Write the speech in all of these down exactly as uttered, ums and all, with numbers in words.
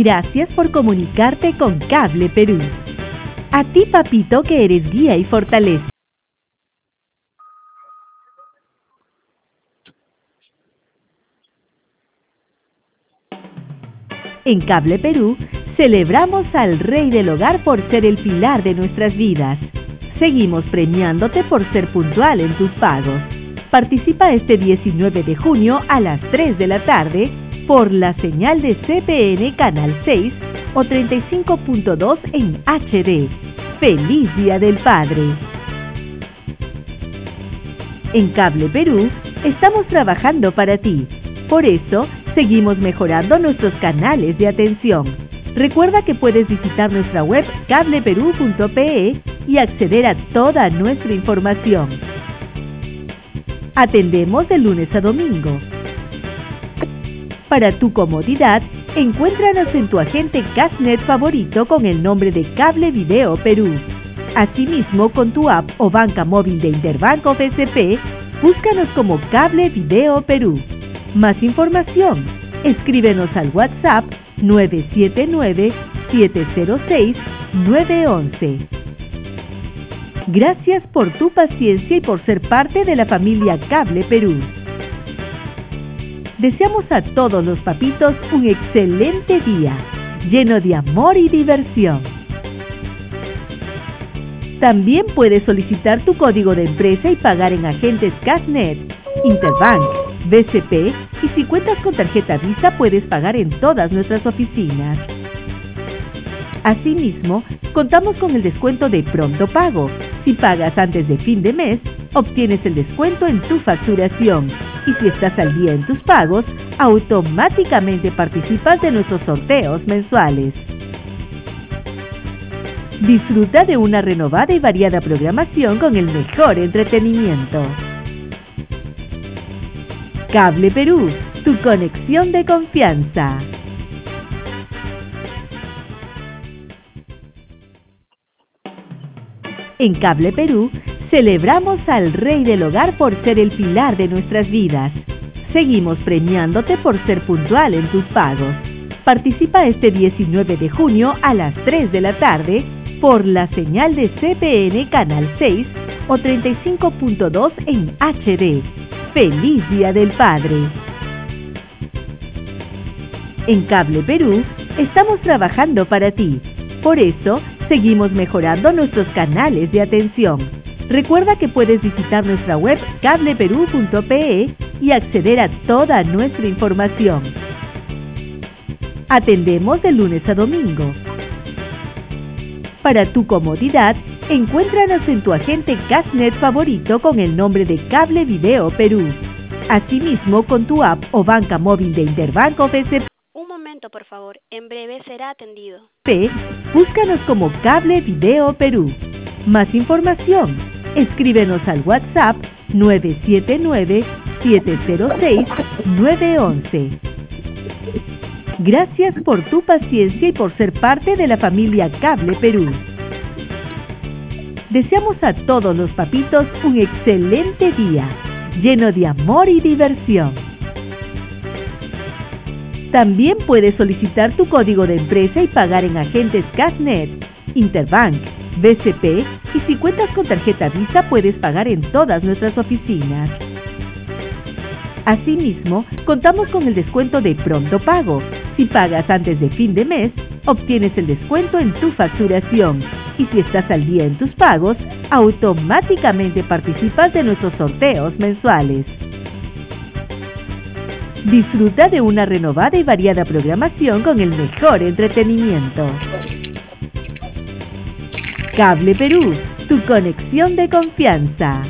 Gracias por comunicarte con Cable Perú. A ti, papito, que eres guía y fortaleza. En Cable Perú, celebramos al Rey del Hogar por ser el pilar de nuestras vidas. Seguimos premiándote por ser puntual en tus pagos. Participa este diecinueve de junio a las tres de la tarde por la señal de C P N Canal seis o treinta y cinco punto dos en H D. ¡Feliz Día del Padre! En Cable Perú, estamos trabajando para ti. Por eso, seguimos mejorando nuestros canales de atención. Recuerda que puedes visitar nuestra web cable perú punto pe y acceder a toda nuestra información. Atendemos de lunes a domingo. Para tu comodidad, encuéntranos en tu agente Cashnet favorito con el nombre de Cable Video Perú. Asimismo, con tu app o banca móvil de Interbank o B C P, búscanos como Cable Video Perú. Más información, escríbenos al WhatsApp nueve siete nueve, siete cero seis, nueve uno uno. Gracias por tu paciencia y por ser parte de la familia Cable Perú. Deseamos a todos los papitos un excelente día, lleno de amor y diversión. También puedes solicitar tu código de empresa y pagar en agentes Cashnet, Interbank, B C P y si cuentas con tarjeta Visa puedes pagar en todas nuestras oficinas. Asimismo, contamos con el descuento de pronto pago. Si pagas antes de fin de mes, obtienes el descuento en tu facturación. Y si estás al día en tus pagos, automáticamente participas de nuestros sorteos mensuales. Disfruta de una renovada y variada programación con el mejor entretenimiento. Cable Perú, tu conexión de confianza. En Cable Perú, celebramos al Rey del Hogar por ser el pilar de nuestras vidas. Seguimos premiándote por ser puntual en tus pagos. Participa este diecinueve de junio a las tres de la tarde por la señal de C P N Canal seis o treinta y cinco punto dos en H D. ¡Feliz Día del Padre! En Cable Perú, estamos trabajando para ti. Por eso, seguimos mejorando nuestros canales de atención. Recuerda que puedes visitar nuestra web cable perú punto pe y acceder a toda nuestra información. Atendemos de lunes a domingo. Para tu comodidad, encuéntranos en tu agente Cashnet favorito con el nombre de Cable Video Perú. Asimismo, con tu app o banca móvil de Interbank o B C P. Un momento, por favor. En breve será atendido. Búscanos como Cable Video Perú. Más información, escríbenos al WhatsApp nueve siete nueve, siete cero seis, nueve uno uno. Gracias por tu paciencia y por ser parte de la familia Cable Perú. Deseamos a todos los papitos un excelente día, lleno de amor y diversión. También puedes solicitar tu código de empresa y pagar en agentes Cashnet, Interbank, B C P y si cuentas con tarjeta Visa puedes pagar en todas nuestras oficinas. Asimismo, contamos con el descuento de pronto pago. Si pagas antes de fin de mes, obtienes el descuento en tu facturación. Y si estás al día en tus pagos, automáticamente participas de nuestros sorteos mensuales. Disfruta de una renovada y variada programación con el mejor entretenimiento. Cable Perú, tu conexión de confianza.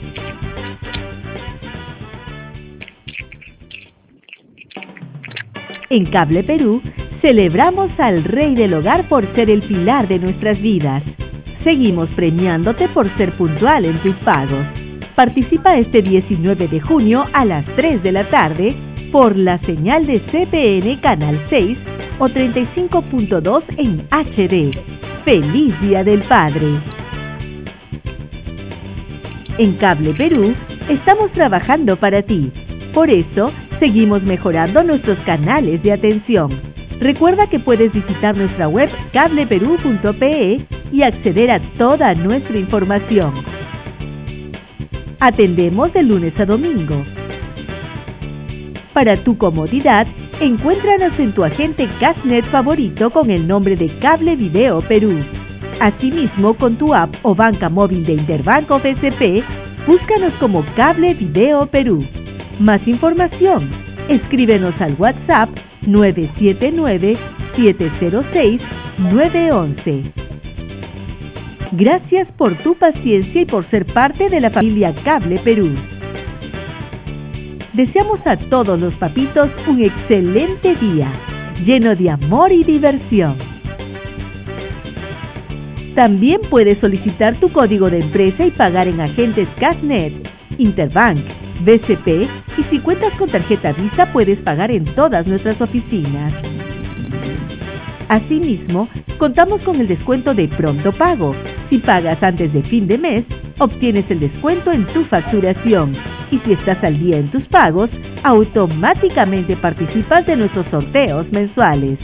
En Cable Perú, celebramos al Rey del Hogar por ser el pilar de nuestras vidas. Seguimos premiándote por ser puntual en tus pagos. Participa este diecinueve de junio a las tres de la tarde por la señal de C P N Canal seis o treinta y cinco punto dos en H D. ¡Feliz Día del Padre! En Cable Perú, estamos trabajando para ti. Por eso, seguimos mejorando nuestros canales de atención. Recuerda que puedes visitar nuestra web cable perú punto pe y acceder a toda nuestra información. Atendemos de lunes a domingo. Para tu comodidad, encuéntranos en tu agente Cashnet favorito con el nombre de Cable Video Perú. Asimismo, con tu app o banca móvil de Interbank o B C P, búscanos como Cable Video Perú. Más información, escríbenos al WhatsApp nueve siete nueve, siete cero seis, nueve uno uno. Gracias por tu paciencia y por ser parte de la familia Cable Perú. Deseamos a todos los papitos un excelente día, lleno de amor y diversión. También puedes solicitar tu código de empresa y pagar en agentes Cashnet, Interbank, B C P y si cuentas con tarjeta Visa puedes pagar en todas nuestras oficinas. Asimismo, contamos con el descuento de Pronto Pago. Si pagas antes de fin de mes, obtienes el descuento en tu facturación. Y si estás al día en tus pagos, automáticamente participas de nuestros sorteos mensuales.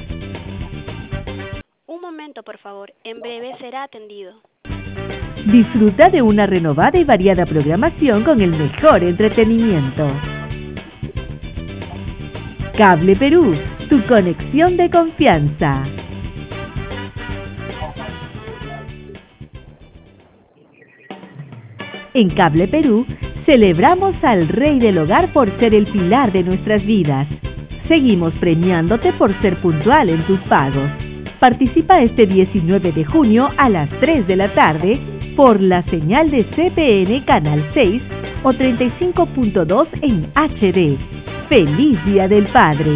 Un momento, por favor. En breve será atendido. Disfruta de una renovada y variada programación con el mejor entretenimiento. Cable Perú, tu conexión de confianza. En Cable Perú, celebramos al Rey del Hogar por ser el pilar de nuestras vidas. Seguimos premiándote por ser puntual en tus pagos. Participa este diecinueve de junio a las tres de la tarde por la señal de C P N Canal seis o treinta y cinco punto dos en H D. ¡Feliz Día del Padre!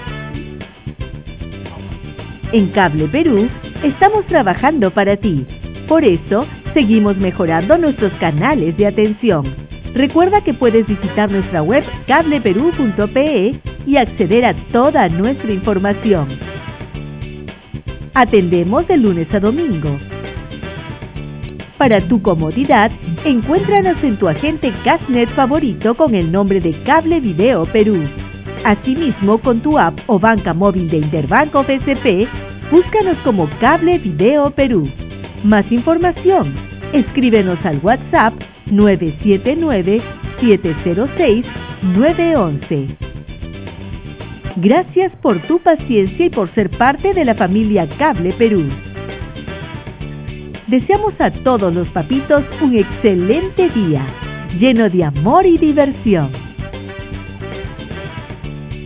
En Cable Perú, estamos trabajando para ti. Por eso, seguimos mejorando nuestros canales de atención. Recuerda que puedes visitar nuestra web cable perú punto pe y acceder a toda nuestra información. Atendemos de lunes a domingo. Para tu comodidad, encuéntranos en tu agente Cashnet favorito con el nombre de Cable Video Perú. Asimismo, con tu app o banca móvil de Interbank o B C P, búscanos como Cable Video Perú. Más información, escríbenos al WhatsApp nueve siete nueve, siete cero seis, nueve uno uno. Gracias por tu paciencia y por ser parte de la familia Cable Perú. Deseamos a todos los papitos un excelente día, lleno de amor y diversión.